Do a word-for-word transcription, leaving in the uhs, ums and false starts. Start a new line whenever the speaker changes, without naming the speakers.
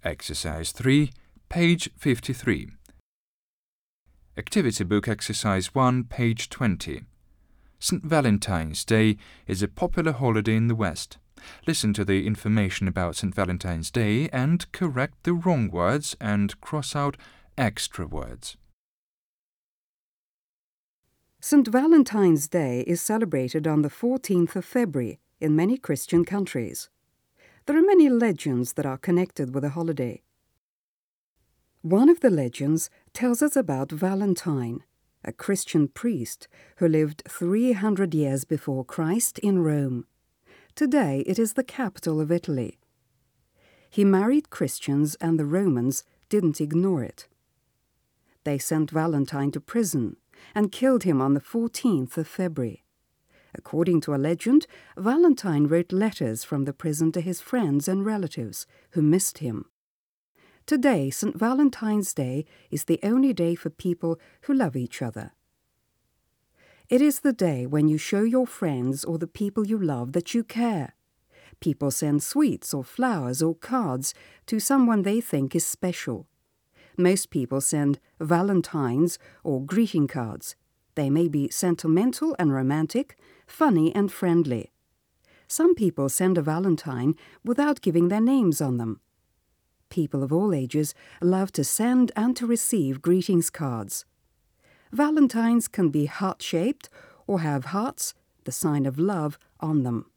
Exercise three, page fifty-three. Activity Book Exercise one, page twenty. Saint Valentine's Day is a popular holiday in the West. Listen to the information about Saint Valentine's Day and correct the wrong words and cross out extra words.
Saint Valentine's Day is celebrated on the fourteenth of February in many Christian countries. There are many legends that are connected with the holiday. One of the legends tells us about Valentine, a Christian priest who lived three hundred years before Christ in Rome. Today it is the capital of Italy. He married Christians and the Romans didn't ignore it. They sent Valentine to prison and killed him on the fourteenth of February. According to a legend, Valentine wrote letters from the prison to his friends and relatives who missed him. Today, Saint Valentine's Day is the only day for people who love each other. It is the day when you show your friends or the people you love that you care. People send sweets or flowers or cards to someone they think is special. Most people send valentines or greeting cards. They may be sentimental and romantic, funny and friendly. Some people send a valentine without giving their names on them. People of all ages love to send and to receive greetings cards. Valentines can be heart-shaped or have hearts, the sign of love, on them.